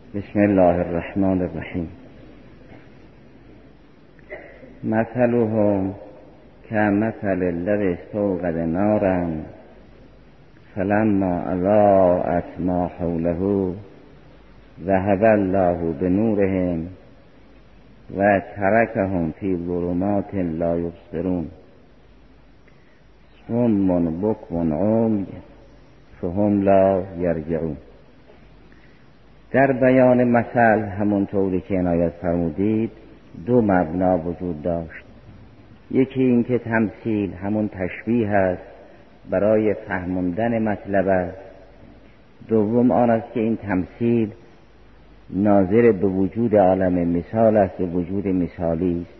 بسم الله الرحمن الرحیم. مثلهم کمثل الذی استوقد نارا فلما اضاءت ما حوله ذهب الله بنورهم و ترکهم فی ظلمات لا یبصرون صم بکم عمی فهم لا یرجعون. در بیان مثل همونطوری که عنایت فرمودید دو مبنا وجود داشت. یکی این که تمثیل همون تشبیه است برای فهموندن مطلب است. دوم آن است که این تمثیل ناظر به وجود عالم مثال است، به وجود مثالی است.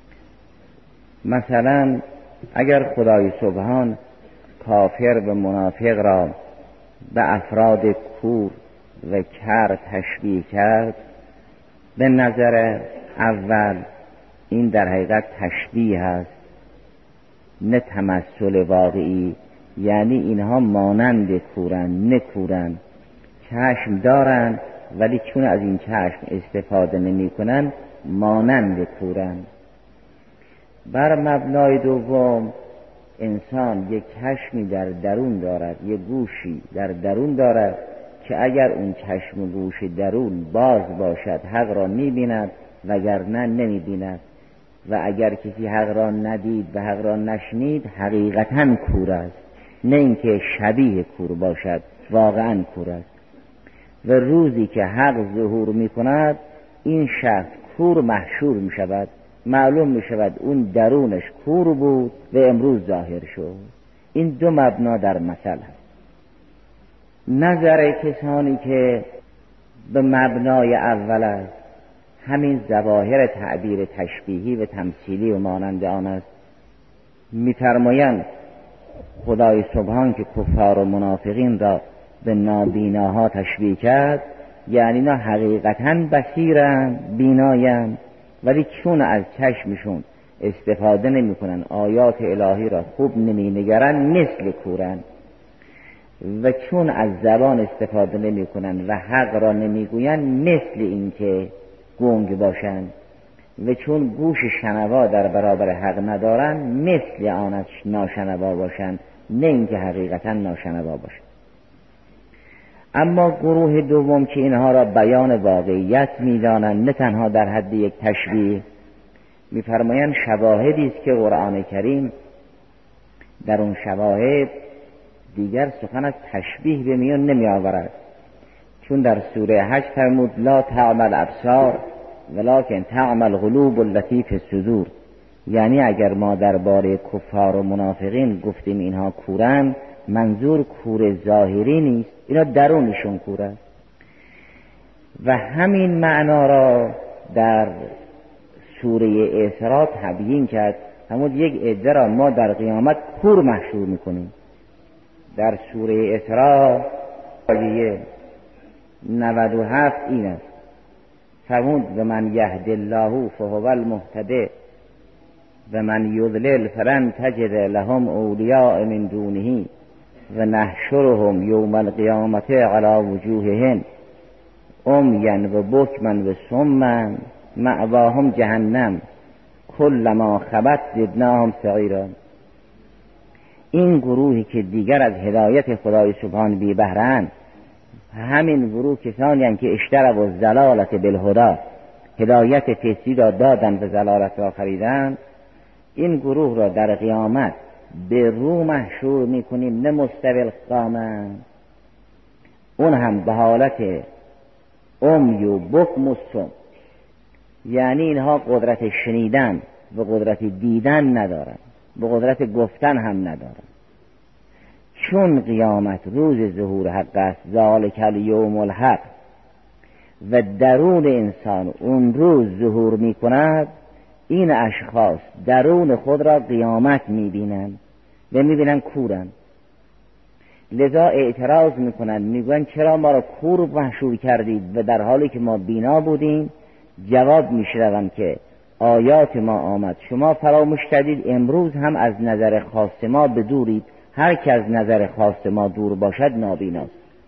مثلا اگر خدای سبحان کافر و منافق را به افراد کور و کر تشبیه کرد، به نظر اول این در حقیقت تشبیه است نه تمثل واقعی، یعنی اینها مانند کورن، نکورن، چشم دارن ولی چون از این چشم استفاده نمی کنن مانند کورن. بر مبنای دوم انسان یک چشمی در درون دارد، یک گوشی در درون دارد که اگر اون چشم و گوش درون باز باشد حق را می بیند وگرنه نمی بیند، و اگر کسی حق را ندید و حق را نشنید حقیقتاً کور است، نه اینکه شبیه کور باشد، واقعاً کور است. و روزی که حق ظهور می کند این شخص کور محشور می شود، معلوم می شود اون درونش کور بود و امروز ظاهر شد. این دو مبنا در مثل هست. نظر کسانی که به مبنای اول است، همین ظواهر تعبیر تشبیهی و تمثیلی و مانند آن است، می‌فرمایند خدای سبحان که کفار و منافقین را به نابیناها تشبیه کرد، یعنی اینا حقیقتاً بصیرند، بینایند، ولی چون از چشمشون استفاده نمی کنن، آیات الهی را خوب نمی نگرن، مثل کورن. و چون از زبان استفاده نمی کنن و حق را نمی گوین، مثل این که گنگ باشن. و چون گوش شنوا در برابر حق ندارن، مثل آن ناشنوا باشن، نه اینکه حقیقتا ناشنوا باشن. اما گروه دوم که اینها را بیان واقعیت می‌دانند، نه تنها در حد یک تشبیه، می‌فرمایند شواهدی است که قرآن کریم در اون شواهد دیگر سخن از تشبیه به میان نمی آورد. چون در سوره حج فرمود لا تعمل ابصار ولکن تعمل قلوب التي فی الصدور، یعنی اگر ما درباره کفار و منافقین گفتیم اینها کورن، منظور کور ظاهری نیست، اینا درونشون کور است. و همین معنا را در سوره اسراء تبیین کرد. همون یک عده را ما در قیامت کور محشور میکنیم. در سوره اسراء آیه 97 این است، فرمود و من یهد الله فهو المهتدی و من یضلل فلن تجد لهم اولیاء من دونه و نحشرهم یوم القیامت علی وجوههم عمیا و بکما و صما مأواهم جهنم کلما خبت زدناهم سعیرا. این گروهی که دیگر از هدایت خدای سبحان بی بهره‌اند، همین گروه کسانی هستند که اشتروا الضلالة بالهدی، هدایت فطری را دادند و ضلالت را خریدند، این گروه را در قیامت به رو محشور میکنیم، نه مستوی القامه، اون هم به حالت عمی و بکم و صم، یعنی اینها قدرت شنیدن و قدرت دیدن ندارن، به قدرت گفتن هم ندارن. چون قیامت روز ظهور حق است، ذالک الیوم الحق، و درون انسان اون روز ظهور می کند، این اشخاص درون خود را قیامت می بینند و می بینند کورن. لذا اعتراض می کنند، می گویند چرا ما را کور محشور کردید و در حالی که ما بینا بودیم؟ جواب می شنوند که آیات ما آمد، شما فراموش کردید، امروز هم از نظر خاص ما بدورید، هر که از نظر خاص ما دور باشد نابیناست.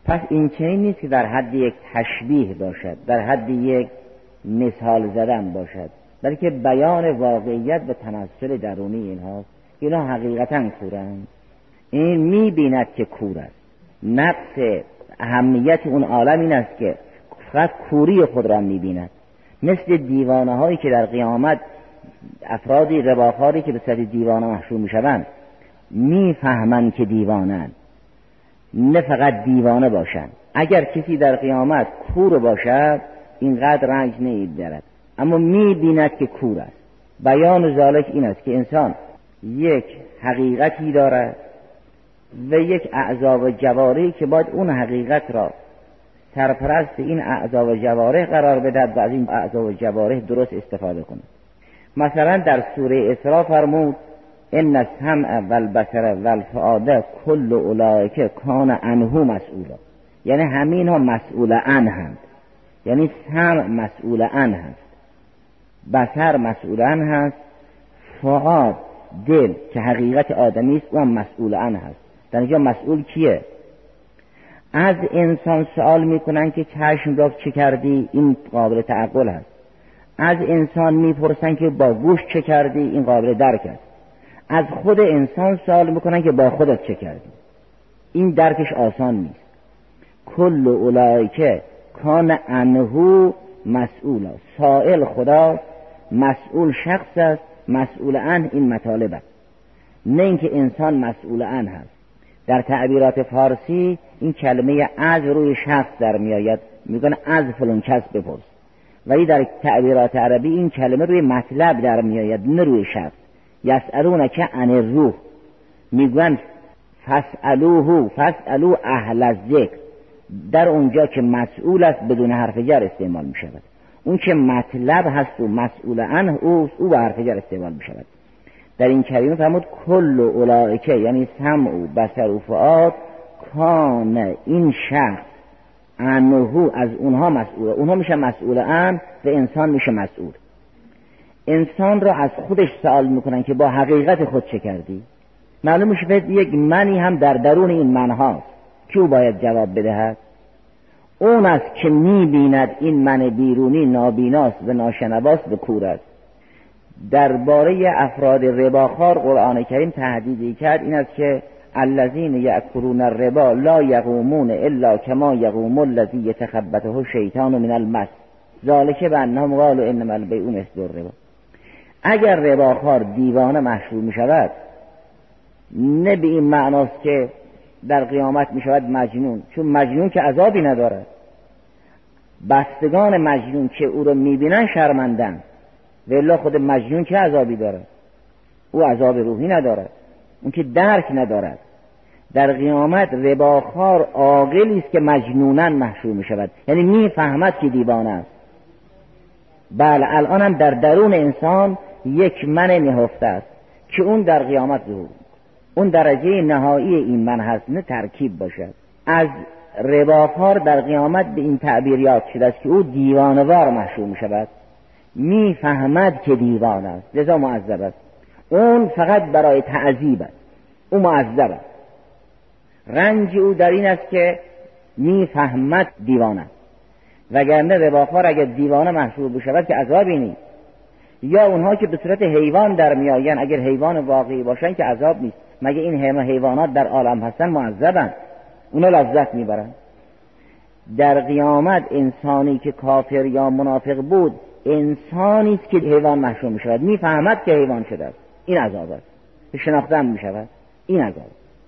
پس این چنین نیست که در حد یک تشبیه باشد، در حد یک مثال زدن باشد، بلکه بیان واقعیت و تمثل درونی اینهاست. اینا حقیقتا کورند. این می‌بیند که کور است. نقص اهمیت اون عالم این است که فقط کوری خود را می‌بیند. مثل دیوانه هایی که در قیامت افرادی رباخاری که به صورت دیوانه محشور می‌شوند می‌فهمند که دیوانه‌اند، نه فقط دیوانه باشند. اگر کسی در قیامت کور باشد اینقدر رنج نمی‌برد، اما می‌بیند که کور است. بیان ذالک این است که انسان یک حقیقتی دارد و یک اعضا و جوارحی که باید اون حقیقت را سرپرست این اعضا و جوارح قرار بدهد و از این اعضا و جوارح درست استفاده کنه. مثلا در سوره اسراء فرمود ان السمع والبصر والفؤاد کل اولئک کان عنه مسئولا، یعنی همین ها مسئول عنه، یعنی سمع مسئول عنه هست، بصر مسئول عنه هست، فؤاد دل که حقیقت آدمی است اون مسئول عنه هست. در اینجا مسئول کیه؟ از انسان سوال میکنن که چشم را چه کردی؟ این قابل تعقل هست. از انسان میپرسن که با گوش چه کردی؟ این قابل درک است. از خود انسان سوال میکنن که با خودت چه کردی؟ این درکش آسان نیست. کل اولئک کان عنه مسئولا، سائل خدا، مسئول شخص است، مسئول عنه این مطالب است، نه اینکه انسان مسئول عنه هست. در تعبیرات فارسی این کلمه از روی شخص در میآید، میگن از فلان کس بپرس، ولی در تعبیرات عربی این کلمه روی مطلب در میآید نه روی شخص. یسألونک عن الروح، میگن فاسألوه، فاسألو اهل الذکر، در اونجا که مسئول است بدون حرف جر استعمال می شود. اون که مطلب هست و مسئول عنه او به حرف جر استعمال می شود. در این کلمه فرمود کل اولئک، یعنی سمع و بصر و فؤاد، کان این شخص عنه از اونها مسئول، اونها میشه مسئول عنه و انسان میشه مسئول. انسان را از خودش سوال میکنن که با حقیقت خود چه کردی؟ معلوم میشه یک منی هم در درون این من هاست که او باید جواب بدهد. اون است که میبیند این من بیرونی نابیناست و ناشنواست و کور است. درباره افراد رباخوار قرآن کریم تهدیدی کرد، این است که الذین یأکلون الربا لا یقومون الا کما یقوم الذی یتخبطه الشیطان من المس ذلک بانهم قالوا انما البیع مثل الربا. اگر رباخوار دیوانه محشور می شود، نه به این معناست که در قیامت می شود مجنون، چون مجنون که عذابی ندارد. بستگان مجنون که او رو می بینن شرمندن، والله خود مجنون که عذابی دارد؟ او عذاب روحی ندارد، اون که درک ندارد. در قیامت رباخوار عاقلی است که مجنونن محشور می شود، یعنی می فهمد که دیوانه است. بله الان هم در درون انسان یک من نهفته است که اون در قیامت ظهور، اون درجه نهایی این من هست، نه ترکیب باشد. از رباخوار در قیامت به این تعبیر یاد شده است که او دیوانوار محشور می شود، می فهمد که دیوانه است، لذا معذب است. اون فقط برای تعذیب است، او معذب است. رنج او در این است که می فهمد دیوانه است. وگرنه رباخوار اگر دیوانه محشور بشود که عذابی نیست. یا اونها که به صورت حیوان در میآیند، اگر حیوان واقعی باشن که عذاب نیست، مگه این حیوانات در عالم هستن معذبن، اونا لذت میبرن. در قیامت انسانی که کافر یا منافق بود انسانی است که حیوان محشور می شود، می فهمد که حیوان شده است، این عذاب است. به شناختن می شود، این عذاب.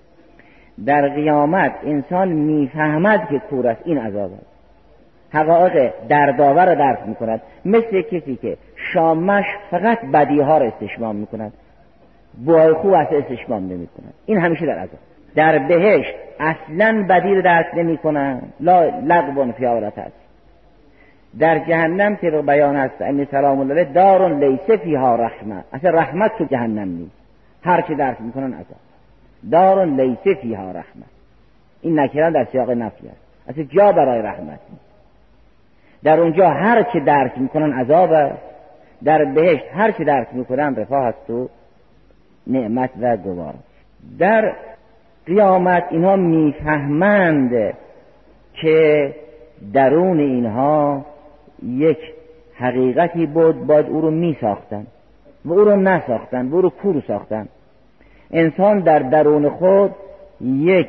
در قیامت انسان می فهمد که کور است، این عذاب است. حقایق دردآور را درک می کند، مثل کسی که شامش فقط بدیها را استشمام می کند، بوهای خوب است استشمام نمی کند، این همیشه در عذاب. در بهشت اصلا بدی را درک نمی کند، لا لغو فی عورت است. در جهنم طبق بیان است انی سلام الله دار لیس فیها رحمه، اصلا رحمت تو جهنم نیست، هر چی درک می کنن عذاب. دار لیس فیها رحمه، این نکران در سیاق نفی است، اصلا جا برای رحمت نیست. در اونجا هر چی درک میکنن عذاب است، در بهشت هر چی درک میکنن رفاه است و نعمت و گوار. در قیامت اینها میفهمند که درون اینها یک حقیقتی بود، باید او رو می ساختن و او رو نساختن، او رو کور ساختن. انسان در درون خود یک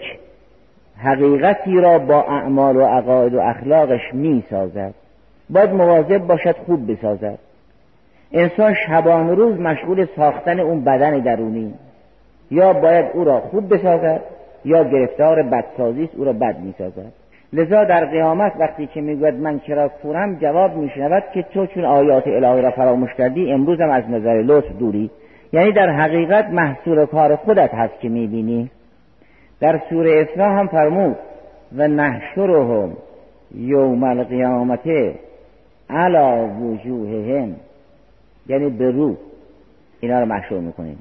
حقیقتی را با اعمال و عقاید و اخلاقش می سازد، باید مواظب باشد خوب بسازد. انسان شبان روز مشغول ساختن اون بدن درونی، یا باید او را خوب بسازد یا گرفتار بدسازیست، او را بد می سازد. لذا در قیامت وقتی که میگوید من چرا کورم، جواب میشنود که تو چون آیات الهی را فراموش کردی امروز هم از نظر لطف دوری. یعنی در حقیقت محصول کار خودت هست که میبینی. در سوره اسراء هم فرمود و نحشرهم یوم القیامت علی وجوههم، یعنی به رو اینا رو محشور میکنیم.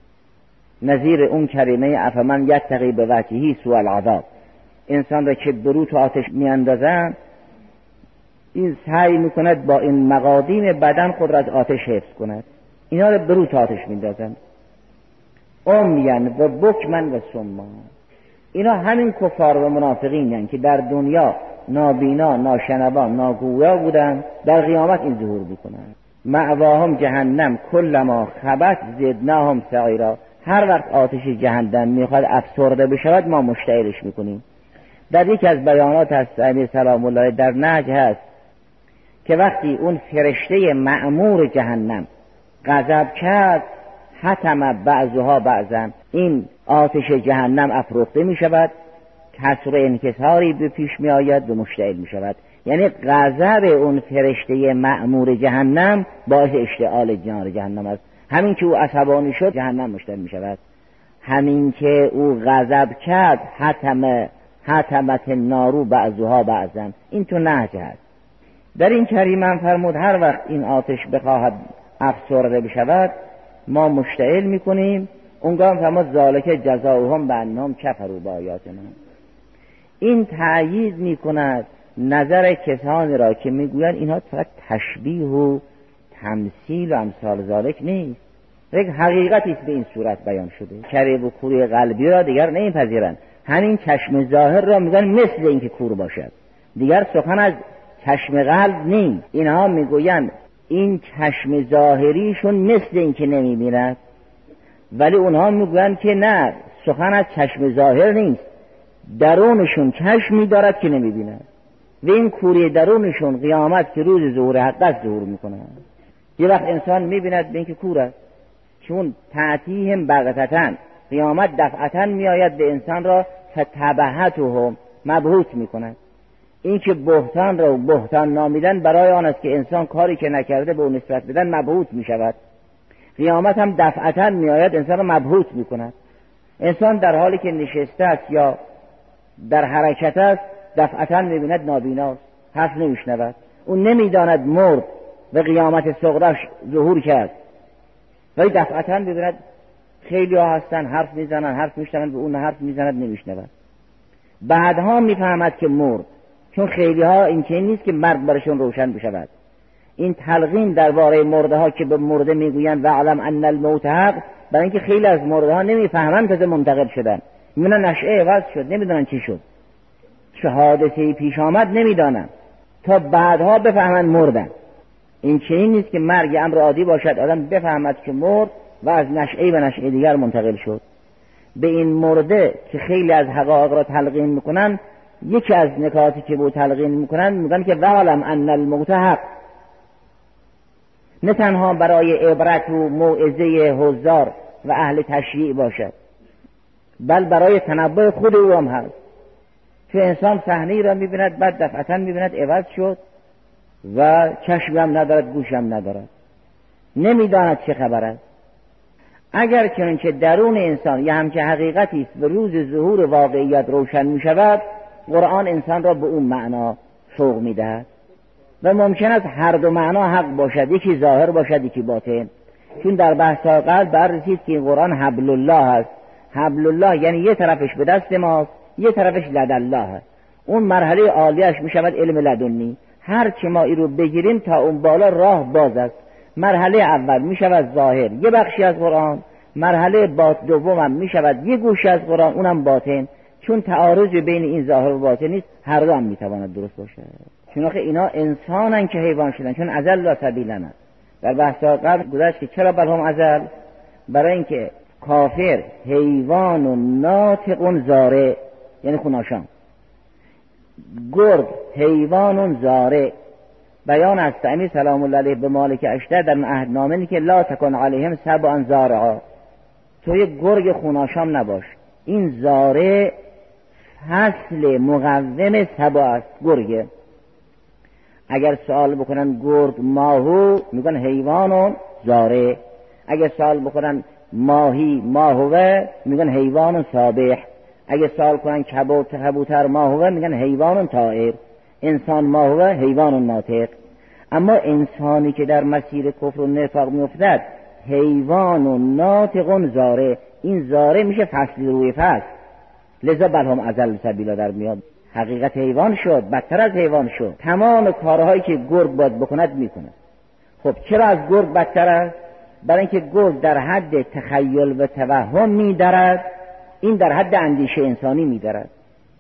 نظیر اون کریمه افمن یتقی به وجهه سوء العذاب، انسان را که به رو تو آتش میاندازن، این سعی میکند با این مقادیم بدن خود را از آتش حفظ کند، اینا را به رو تو آتش میاندازن. عمیان و بکمن و صما، اینا همین کفار و منافقین هستند که در دنیا نابینا، ناشنوا، ناگویا بودن، در قیامت این ظهور میکنند. مأواهم جهنم کلما خبت زدناهم سعیرا، هر وقت آتش جهنم میخواد افسرده بشود ما مشتعلش میکنیم. در یکی از بیانات هست امیر سلام الله در نهج هست که وقتی اون فرشته مأمور جهنم غضب کرد، حتم بعضها بعضا، این آتش جهنم افروخته می شود، کسر انکساری به پیش می آید و مشتعل می شود. یعنی غضب اون فرشته مأمور جهنم باعث اشتعال نار جهنم است. همین که او عصبانی شد جهنم مشتعل می شود، همین که او غضب کرد حتمت النار بعضها بعضا. این تو نهج هست. در این کریمه فرمود هر وقت این آتش بخواهد افسرده بشود ما مشتعل میکنیم. اونگاه فرمود ذالک جزاؤهم بانهم کفروا بآیاتنا. این تأیید میکند نظر کسانی را که میگویند اینها فقط تشبیه و تمثیل و امثال ذالک نیست، یک حقیقتی است به این صورت بیان شده. کره و کوری قلبی را دیگر نمیپذیرند، همین چشم ظاهر را میگن مثل اینکه کور باشد، دیگر سخن از چشم قلب نیست. اینها میگویند این چشم ظاهریشون مثل اینکه نمیبیند، ولی اونها میگویند که نه، سخن از چشم ظاهر نیست، درونشون چشمی دارد که نمیبیند و این کوری درونشون قیامت که روز ظهور حق است ظهور میکنند. یه وقت انسان میبیند به اینکه کور است، چون تأتیهم بغتتن، قیامت دفعتن میآید به انسان را فتبهتهم مبهوت میکند. این که بهتان را بهتان نامیدن برای آن است که انسان کاری که نکرده به اون نسبت بدن مبهوت میشود. قیامت هم دفعتن میآید انسان را مبهوت میکند. انسان در حالی که نشسته است یا در حرکت است دفعتن میبیند نابیناست، حرف نمیشنود، اون نمیداند مرد و قیامت صغراش ظهور کرد، ولی دفعتن ببیند خیلی ها هستن حرف میزنن، حرف میشنون، به اون حرف میزند نمیشنود. بعدها میفهمد که مرد، چون خیلی ها این که نیست که مرد برشون روشن بشود. این تلقین درباره مرده ها که به مرده میگویند وعلم ان الموت حق، برای اینکه خیلی از مرده ها نمیفهمند تازه منتقل شدن، میبینن نشعه عوض شد، نمیدونن چی شد، چه حادثه‌ای پیش آمد نمیدانن، تا بعدها بفهمن مردن. این چنین نیست که مرگ امر عادی باشد آدم بفهمد که مرد و از نشعه به نشعه دیگر منتقل شد. به این مرده که خیلی از حقایق را تلقین میکنن، یکی از نکاتی که به تلقین میکنن میگن که وعلم ان الموت حق، نه تنها برای عبرت و موعظه حضار و اهل تشریع باشد، بل برای تنبه خود او هم هست. چون انسان صحنه‌ای را میبیند بعد دفعتاً میبیند عوض شد و چشم هم ندارد، گوش هم ندارد، نمیداند چه خبر است. اگر چنانچه درون انسان یه همچه حقیقتی است و روز ظهور واقعیت روشن میشود، قرآن انسان را به اون معنا سوق میدهد و ممکن است هر دو معنا حق باشد، یکی ظاهر باشد یکی باطن. چون در بحث قبل بررسید که این قرآن حبل الله است. حبل الله یعنی یه طرفش به دست ماست، یه طرفش لد الله است. اون مرحله عالیش میشود علم لدنی، هر چه ما ای رو بگیریم تا اون بالا راه باز است. مرحله اول میشود ظاهر، یه بخشی از قرآن، مرحله دوم هم میشود یه گوشه از قرآن، اونم باطن. چون تعارض بین این ظاهر و باطن نیست، هر دو هم میتواند درست باشه. چون آخه اینا انسانن که حیوان شدن، چون ازل لا سبیلن. در بحث قبل گذشت که چرا بلهم ازل؟ برای اینکه کافر حیوان و ناطق زارع، یعنی خوناشام، گرگ حیوان و زارع. بیان است امیر سلام الله علیه به مالک اشتر در عهدنامه که لا تکن علیهم سبعا زارعا، تو یک گرگ خوناشام نباش. این زارع فصل مقوم سبع است، گرگه. اگر سوال بکنن گرگ ماهو، میگن حیوان و زارع. اگر سوال بکنن ماهی ماهوه، میگن حیوان و سابح. اگر سوال کنن کبوتر ماهوه، میگن حیوان و طائر. انسان ماهوه، حیوان و ناطق. اما انسانی که در مسیر کفر و نفاق میافتد، حیوان و ناطق و زارع. این زارع میشه فصل روی فصل، لذا بلهم ازل سبیلا در میاد. حقیقت حیوان شد، بدتر از حیوان شد. تمام کارهایی که گرگ باید بکند میکند. خب چرا از گرگ بدتر است؟ برای اینکه گرگ در حد تخیل و توهم میدرد، این در حد اندیشه انسانی میدرد.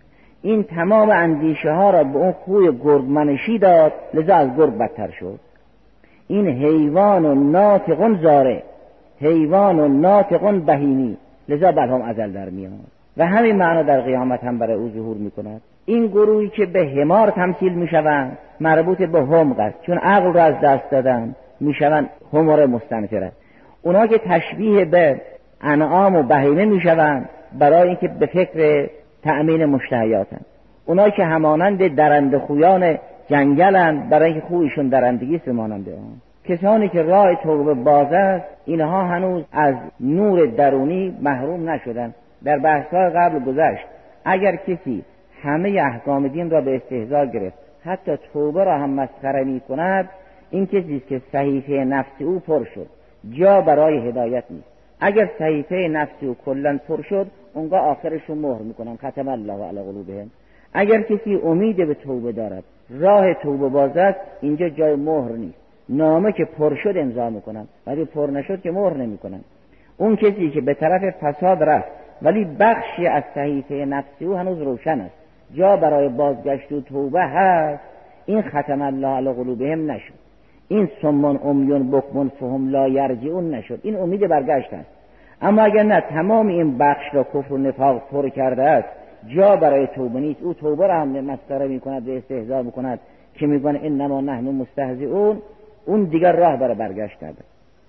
این تمام اندیشه ها را به اون خوی گرگ منشی داد، لذا از گرگ بدتر شد. این حیوان و ناطق زارع، حیوان و ناطق بهیمی، لذا بلهم ازل در میاد. و همین معنا در قیامت هم برای او ظهور میکند. این گروهی که به حمار تمثیل میشوند مربوط به حمق است، چون عقل را از دست دادن میشوند حمار مستنفره. اونا که تشبیه به انعام و بهیمه میشوند برای اینکه به فکر تأمین مشتهیاتند. اونا که همانند درنده خویان جنگلند برای اینکه خویشون درندگی است مانند آن. کسانی که راه توبه باز است، اینها هنوز از نور درونی محروم نشدند. در بحث‌های قبل گذشت اگر کسی همه احکام دین را به استهزا گرفت، حتی توبه را هم مسخره می‌کند، این کسی است که صحیفه نفسی او پر شد، جا برای هدایت نیست. اگر صحیفه نفسی او کلاً پر شد، اونگاه آخرشون مهر می‌کنن، ختم الله علی قلوبهم. اگر کسی امید به توبه دارد، راه توبه باز است، اینجا جای مهر نیست. نامه که پر شد امضا می‌کنن، ولی پر نشد که مهر نمی‌کنن. اون کسی که به طرف فساد رفت ولی بخشی از صحیفه نفسی او هنوز روشن است، جا برای بازگشت و توبه هست، این ختم الله علی قلوبهم نشد. این سمون امیون بکمون فهم لا یرجعون نشد. این امید برگشت است. اما اگر نه تمام این بخش را کفر و نفاق پر کرده است، جا برای توبه نیست. او توبه را هم مسخره می‌کند و استهزا می‌کند که میگن انما نحن مستهزئون، اون دیگر راه برای برگشت نداره.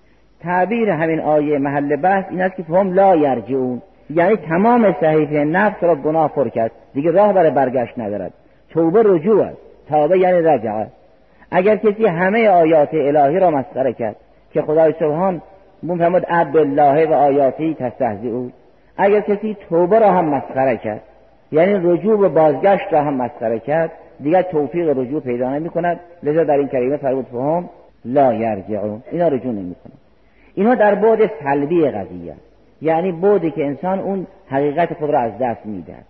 تعبیر همین آیه محل بحث این است که فهم لا یرجعون، یعنی تمام صحیفه نفس را گناه پر کرد، دیگه راه برای برگشت ندارد. توبه رجوع است، توبه یعنی رجعه. اگر کسی همه آیات الهی را مسخره کرد که خدای سبحان می‌فرماید عبد الله و آیاتی تستهزئون، اگر کسی توبه را هم مسخره کرد، یعنی رجوع و بازگشت را هم مسخره کرد، دیگر توفیق رجوع پیدا نمی‌کند. لذا در این کلمه فرمود فهم لا یرجعون، اینا رجوع نمی‌کنند. اینا در بعد سلبی قضیه، یعنی بعدی که انسان اون حقیقت خود را از دست می‌دهد.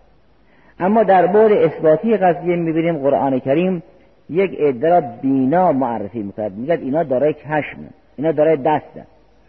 اما در بعد اثباتی قضیه می‌بینیم قرآن کریم یک عده را بینا معرفی می‌کند، میگه اینا دارای چشم، اینا دارای دست.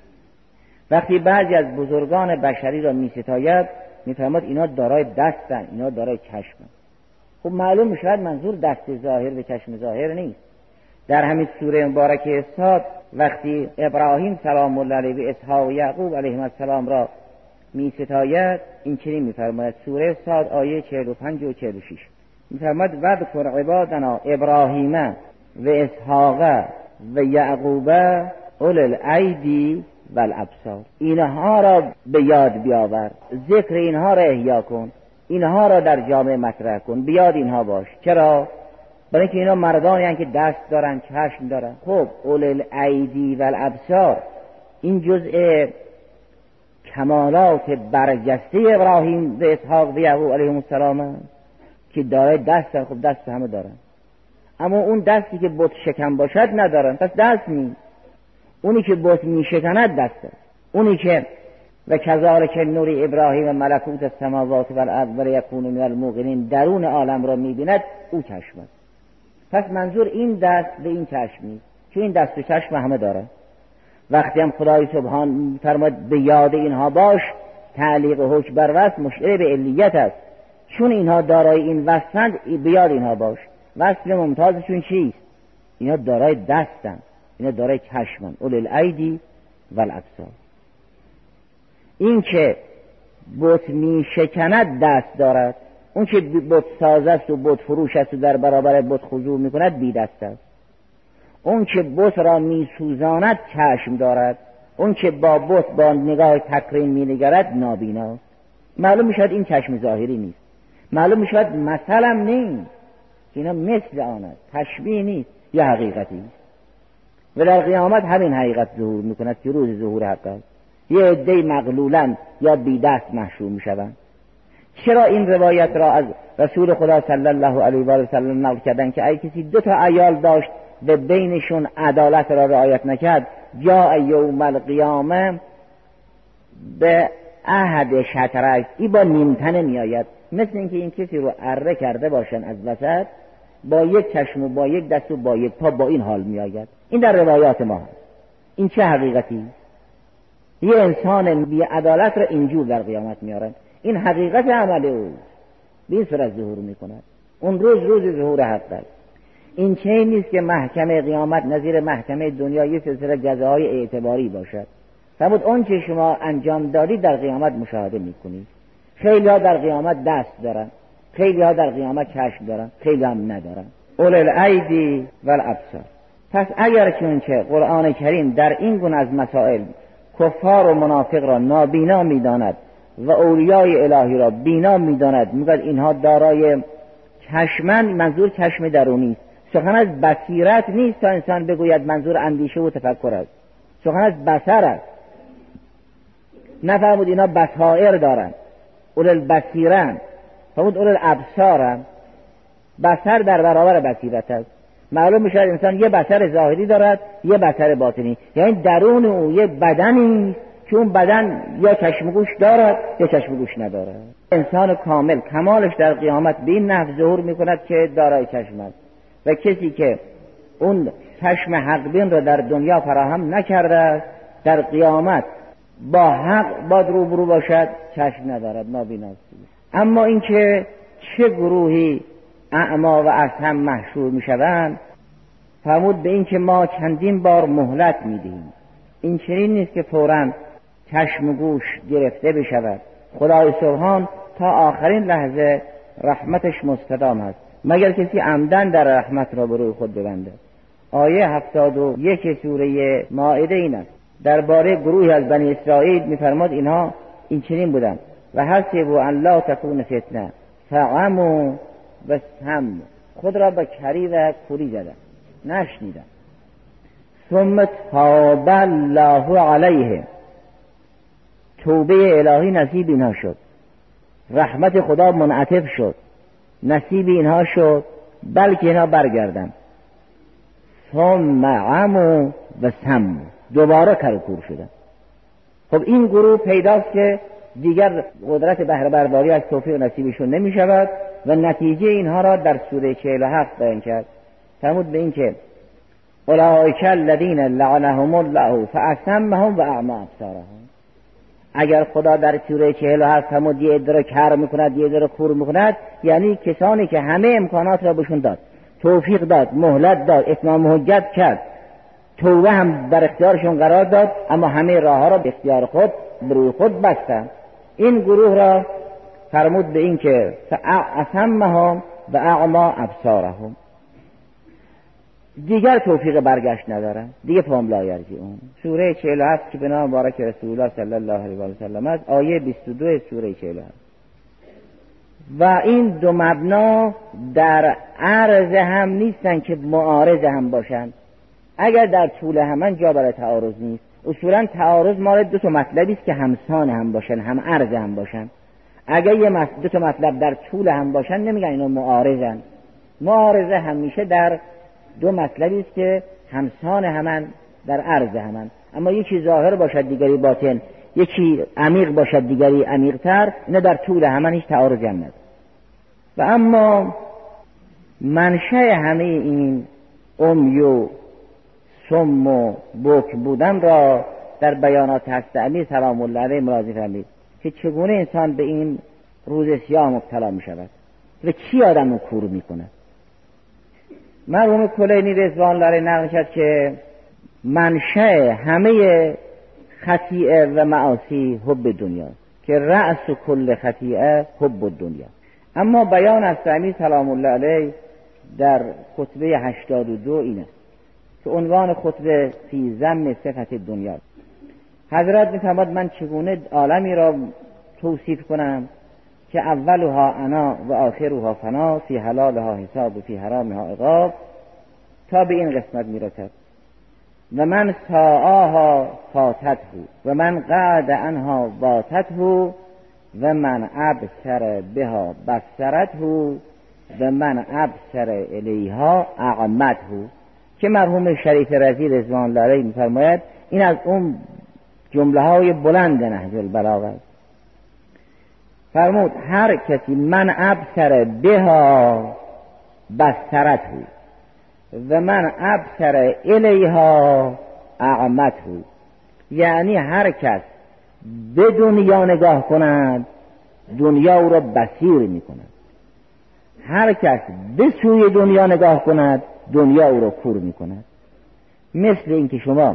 وقتی بعضی از بزرگان بشری را می‌ستاید، می‌فرماید اینا دارای دستن، اینا دارای چشم. خب معلوم می‌شود منظور دست ظاهر و چشم ظاهر نیست. در همین سوره مبارکه صاد وقتی ابراهیم سلام الله علیه و اسحاق و یعقوب علیهم السلام را می‌ستاید، این چنین می‌فرماید. سوره صاد آیه 45 و 46 می‌فرماید وذکر عبادنا ابراهیم و اسحاق و یعقوب اولی الایدی و الابصار. اینها را به یاد بیاور، ذکر اینها را احیا کن، اینها را در جامعه مطرح کن، بیاد اینها باش. چرا؟ برای اینکه اینا مردانی هستند که دست دارن، چشم دارن. خب اولی الایدی و الابصار این جزء کمالات برجسته ابراهیم و اسحاق و یعقوب علیهم السلام که دارای دستن. خب دست همه دارن، اما اون دستی که بت شکن باشد ندارن، پس دست نیست. اونی که بت میشکند دست است. اونی که و کذالک نور ابراهیم ملکوت السماوات و الارض و لیکون من الموقنین درون عالم را میبیند، او چشم است. پس منظور این دست به این چشم نیست، چون این دست و چشم همه داره. وقتی هم خدای سبحان فرمود به یاد اینها باش، تعلیق حکم بر وصف مشعر به علیت است، چون اینها دارای این وصفند بیاد اینها باش. وصف ممتازشون چیست؟ اینا دارای دستن، اینا دارای چشمن، اولی الایدی و الابصار. این که بت می شکند دست دارد، اون که بت ساز است و بت فروش است و در برابر بت خضوع می کند بی دست است. اون که بت را می سوزاند چشم دارد، اون که با بت با نگاه تکریم می نگرد نابینا. معلوم می شود این چشم ظاهری نیست، معلوم می شود مثلا نیست، اینا مثل آن است، تشبیه نیست یا حقیقتی است. و در قیامت همین حقیقت ظهور می کند که روز ظهور حق است. یه عده مغلولن یا بی دست محشور می شوند. چرا این روایت را از رسول خدا صلی الله علیه و سلم نقل کردن که اگه کسی 2 عیال داشت و بینشون عدالت را رعایت نکرد، جاء یوم القیامه به عهد شطرک، این با نیمتنه می آید، مثل اینکه این کسی رو اره کرده باشن از وسط، با یک چشم و با یک دست و با یک پا، با این حال می آید. این در روایات ما هست. این چه حقیقتی؟ یه انسان بی عدالت را اینجور در قیامت میارن. این حقیقت عمل اوست، به این صورت ظهور میکند. اون روز ظهور حق است. این چه نیست که محکمه قیامت نظیر محکمه دنیا یه سلسله جزاهای اعتباری باشد. فرمود اون که شما انجام دادید در قیامت مشاهده میکنید. خیلی ها در قیامت دست دارن، خیلی ها در قیامت چشم دارن، خیلی هم ندارن. اولی الایدی و الابصار. پس اگر چونکه قرآن کریم در این گونه از مسائل کفار و منافق را نابینا میداند و اولیای الهی را بینا میداند، میگوید اینها دارای چشمن، منظور چشم درونی است. سخن از بصیرت نیست تا انسان بگوید منظور اندیشه و تفکر است، سخن از بصر است. نفرمود اینا بصائر دارن، اول البصیرن، فرمود اول الابصارن. بصر در برابر بصیرت است. معلوم میشه انسان یه بصر ظاهری دارد، یه بصر باطنی، یعنی درون او یه بدنی که اون بدن یا چشم گوش دارد یا چشم گوش ندارد. انسان کامل کمالش در قیامت به این نحو ظهور میکند که دارای چشم است. و کسی که اون چشم حق بین را در دنیا فراهم نکرده، در قیامت با حق باد روبرو باشد، چشم ندارد، نابیناست. اما اینکه چه گروهی اعما و اصم محشور میشوند، فرمود به این که ما چندین بار مهلت میدیم. این چنین نیست که فوراً چشم و گوش گرفته بشود. خدای سبحان تا آخرین لحظه رحمتش مستدام است، مگر کسی عمدن در رحمت را به روی خود ببنده. آیه 71 سوره مائده این است. درباره گروهی از بنی اسرائیل میفرماد اینها این چنین بودند: و حسبوا ان لا تكون فتنه فعموا و سم، خود را به کری و کوری زدن، نشنیدن. ثم تاب الله علیه، توبه الهی نصیب اینها شد، رحمت خدا منعطف شد، نصیب اینها شد، بلکه اینها برگردن. ثم عموا و سم، دوباره کر و کور شدن. خب این گروه پیداست که دیگر قدرت بهره برداری از توفیق نصیبشون نمی شود و نتیجه اینها را در سوره 47 بیان کرد. فرمود به این که اولئک الذین لعنهم الله فاصمهم و اعمی ابصارهم. اگر خدا در سوره 47 فرمود یه عده را کر میکند، یه عده را کور میکند، یعنی کسانی که همه امکانات را بهشون داد، توفیق داد، مهلت داد، اتمام حجت کرد، توبه هم در اختیارشون قرار داد، اما همه راه ها را به اختیار خود بروی خود بستن. این گروه را فرمود به این که فاصمهم و اعمی ابصارهم، دیگر توفیق برگشت ندارن، دیگه فهم لا یرجعون. سوره 47 که به نام مبارک رسول الله صلی الله علیه و سلم است، آیه 22 سوره 47. و این دو مبنا در عرض هم نیستن که معارض هم باشن. اگر در طول همان جا برای تعارض نیست. اصولا تعارض مال دو تا مطلبی است که همسان هم باشن، هم عرض هم باشن. اگر دو تا مطلب در طول هم باشن نمیگن اینا معارضن. معارضه همیشه در دو مطلبی است که همسان همان، در عرض همان. اما یکی ظاهر باشد دیگری باطن، یکی عمیق باشد دیگری عمیق‌تر، اینا در طول همان هیچ تعارضی هم نداره. و اما منشأ همه این امی و سم و بک بودن را در بیانات هست امیر سلام الله علیه ملاحظه فرمید که چگونه انسان به این روز سیاه مبتلا می شود و کی آدم رو کور می کند؟ مرحوم کلینی رضوان الله علیه نقل کرد که منشأ همه خطیئه و معاصی حب دنیا، که رأس کل خطیئه حب دنیا. اما بیان از سعمی سلام الله علیه در خطبه 82 این است که عنوان خطبه فی ذم صفت دنیا. حضرت می‌فرماد من چگونه عالمی را توصیف کنم که اولها انا و آخرها فنا، فی حلالها حساب و فی حرامها عقاب، تا به این قسمت میرسد. و من ساعاها فاتته و من قعد عنها باتته و من ابصر بها بصرته و من ابصر الیها اعمته، که مرحوم شریف رضی رضوان الله علیه می‌فرماید این از اون جمله های بلند نهج البلاغه است. فرمود هر کسی من ابصر بها بصرته و من ابصر الیها اعمته، یعنی هر کس به دنیا نگاه کند دنیا او را بصیر می کند، هر کس به سوی دنیا نگاه کند دنیا او را کور می کند. مثل اینکه شما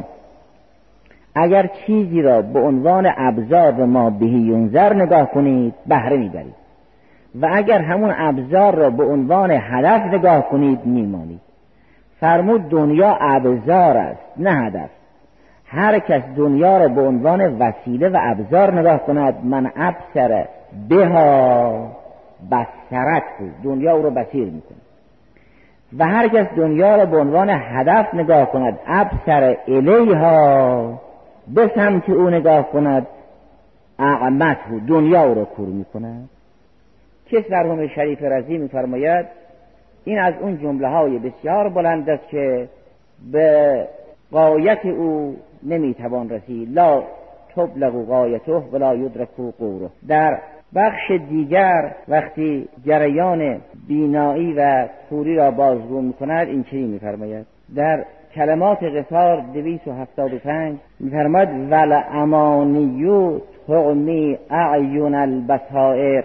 اگر چیزی را به عنوان ابزار و ما بهی ینظر نگاه کنید بهره میبرید و اگر همون ابزار را به عنوان هدف نگاه کنید میمانید. فرمود دنیا ابزار است نه هدف. هر کس دنیا را به عنوان وسیله و ابزار نگاه کند من ابصر بها بصرت دنیا او را بصیر میکند و هر کس دنیا را به عنوان هدف نگاه کند ابصر الیها به سمت او نگاه کند اعمته دنیا او را کور میکند. کس مرحوم شریف رضی میفرماید این از اون جمله های بسیار بلند است که به غایت او نمیتوان رسید. لا تبلغ غایته ولا یدرک قوره. در بخش دیگر وقتی جریان بینایی و کوری را بازگو میکند این چنین میفرماید در کلمات قصار 275 میفرماید ول امانیو تعمی اعین البصائر،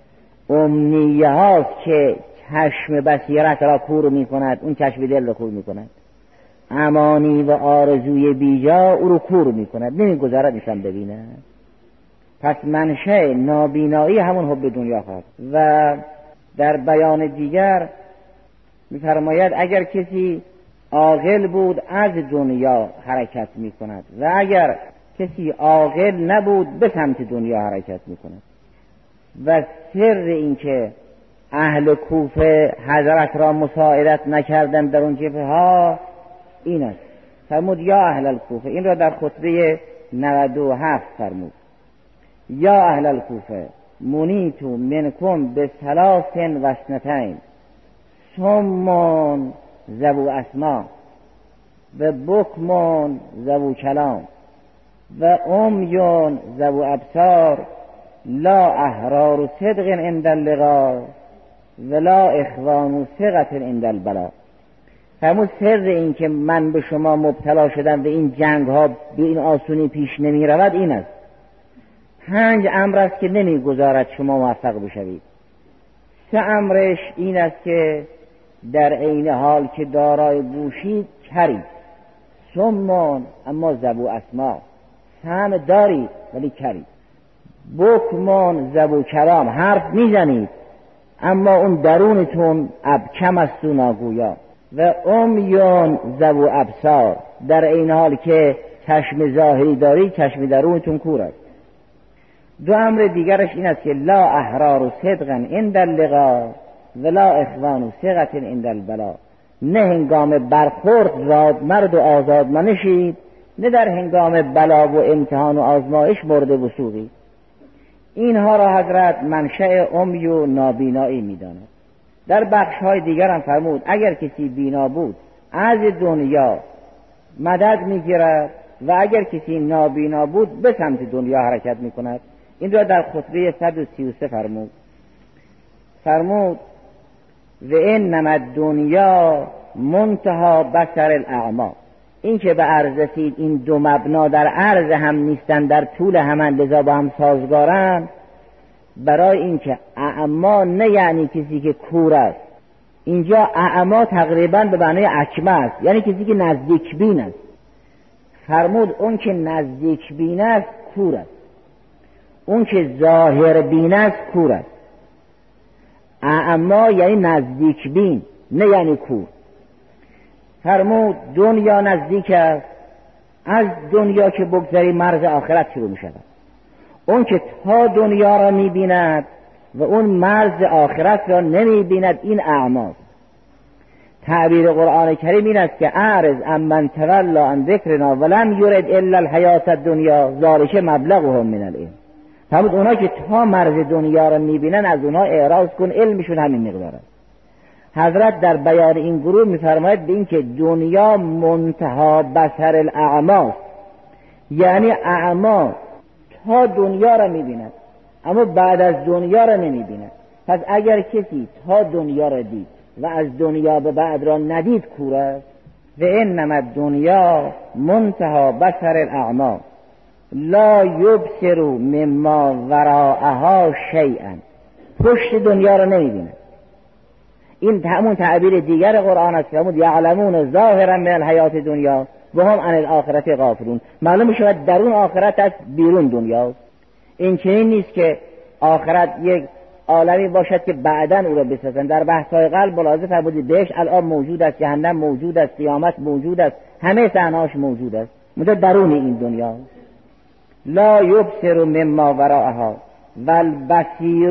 امنیه هاست که چشم بصیرت را کور میکند، اون چشم دل را کور میکند. امانی و آرزوی بیجا او رو کور میکند، نمیگذارد نشان ببیند. پس منشأ نابینایی همون حب دنیا خواهد. و در بیان دیگر میفرماید اگر کسی عاقل بود از دنیا حرکت میکند و اگر کسی عاقل نبود به سمت دنیا حرکت میکند. و سر این که اهل کوفه حضرت را مساعدت نکردن در اون جبهه ها این است. فرمود یا اهل الکوفه، این را در خطبه 97 فرمود یا اهل الکوفه منیتو منکم به ثلاث و اثنتین صم ذو اسما و بکم ذو کلام و عمی ذو ابصار لا احرار صدق عند اللقاء ولا اخوان ثقة عند البلاء. همون سر این که من به شما مبتلا شدم و این جنگ ها به این آسونی پیش نمی رود این است. 5 امر است که نمی گذارد شما موفق بشوید. 3 امرش این است که در عین حال که دارای گوشید کرید، سمان اما ذو اسما، سمع دارید ولی کرید، بکمان ذو کلام، حرف میزنید اما اون درونتون ابکم است و ناگویا، و عمیان ذو ابصار، در این حال که چشم ظاهری دارید چشم درونتون کور است. 2 امر دیگرش این است که لا احرار صدقا عند اللقاء ولا اخوان ثقة عند البلاء، نه هنگام برخورد زاد مرد و آزاد منشید، نه در هنگام بلا و امتحان و آزمایش مورد وثوقی. اینها را حضرت منشأ عمی و نابینایی می‌داند. در بخش‌های دیگر هم فرمود اگر کسی بینا بود از دنیا مدد می‌گیرد و اگر کسی نابینا بود به سمت دنیا حرکت می‌کند. این را در خطبه 133 فرمود و انما الدنیا منتهى بصر الاعمی، این که به عرض رسید این 2 مبنا در عرض هم نیستن، در طول هم لذا با هم سازگارن. برای اینکه اعما نه یعنی کسی که کور است. اینجا اعما تقریبا به معنای اکمه است، یعنی کسی که نزدیک بین است. فرمود اون که نزدیک بین است کور است، اون که ظاهر بین است کور است. اعما یعنی نزدیک بین، نه یعنی کور. فرمود دنیا نزدیک است، از دنیا که بگذری مرز آخرت شروع می شود. اون که تا دنیا را می بیند و اون مرز آخرت را نمی بیند، این اعماست. تعبیر قرآن کریم این است که اعرض عمن تولی عن ذکرنا ولم یرد الا الحیات الدنیا ذلک مبلغهم من العلم. فرمود اونا که تا مرز دنیا را می بینن از اونها اعراض کن، علمشون همین مقدار است. حضرت در بیان این گروه می‌فرماید به این که دنیا منتها بصر الاعماست، یعنی اعما تا دنیا را می‌بیند اما بعد از دنیا را نمی‌بیند. پس اگر کسی تا دنیا را دید و از دنیا به بعد را ندید کور است. و انما دنیا منتها بصر الاعما لا یبصر مما وراءها شیئا، پشت دنیا را نمی‌بیند. این همون تعبیر دیگر قرآن است که همون یعلمون ظاهرا من الحیات دنیا و هم عن الاخرت غافلون. معلوم شود درون آخرت است، بیرون دنیاست. این چنین نیست که آخرت یک عالمی باشد که بعداً او را بسازند. در بحث‌های قلب ملاحظه فرمودید بهش الان موجود است، جهنم موجود است، قیامت موجود است، همه صحنه‌اش موجود است، مگر درون این دنیا. لا یبصر مما وراءها والبصیر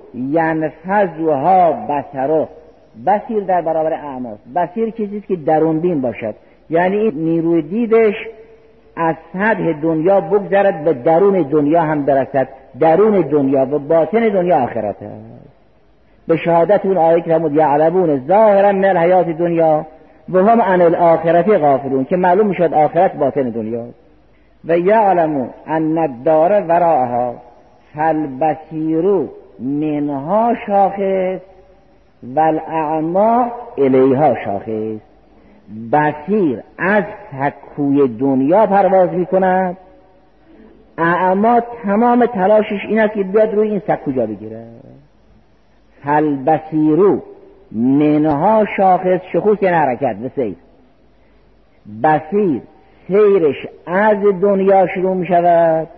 ینفذها بصره. بصیر در برابر اعماست. بصیر کسی است که درون بین باشد، یعنی این نیروی دیدش از سطح دنیا بگذرد و درون دنیا هم برسد. درون دنیا و باطن دنیا آخرت است. به شهادت اون آیه که فرمود یعلمون ظاهرا من الحیات دنیا و هم عن الاخرت غافلون، که معلوم شد آخرت باطن دنیاست. و یعلمون ان الدار وراءها فالبصیر منها شاخص والاعما الیها شاخص. بصیر از سکوی دنیا پرواز می کند، اعما تمام تلاشش این است که بیاد روی این سکو جا بگیره. فالبصیر منها شاخص، شخوص یعنی حرکت و سیر. بصیر سیرش از دنیا شروع می شود،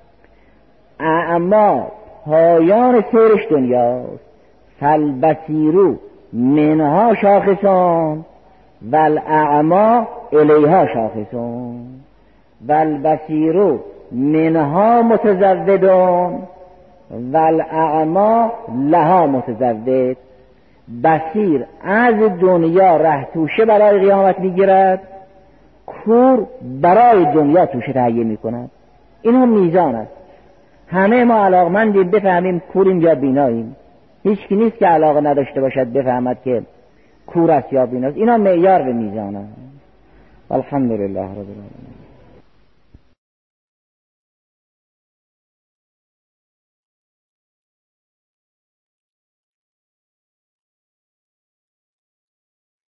اعما پایان سیرش دنیاست. فالبصیر منها شاخصان والاعما الیها شاخصون والبصیر منها متزودون والاعما لها متزود. بصیر از دنیا ره توشه برای قیامت میگیرد، کور برای دنیا توشه تهیه میکند. این هم میزان است. همه ما علاقمندیم بفهمیم کوریم یا بیناییم. هیچ کی نیست که علاقه نداشته باشد بفهمد که کور است یا بیناست. اینا معیار و میزان است. الحمدلله رب العالمین.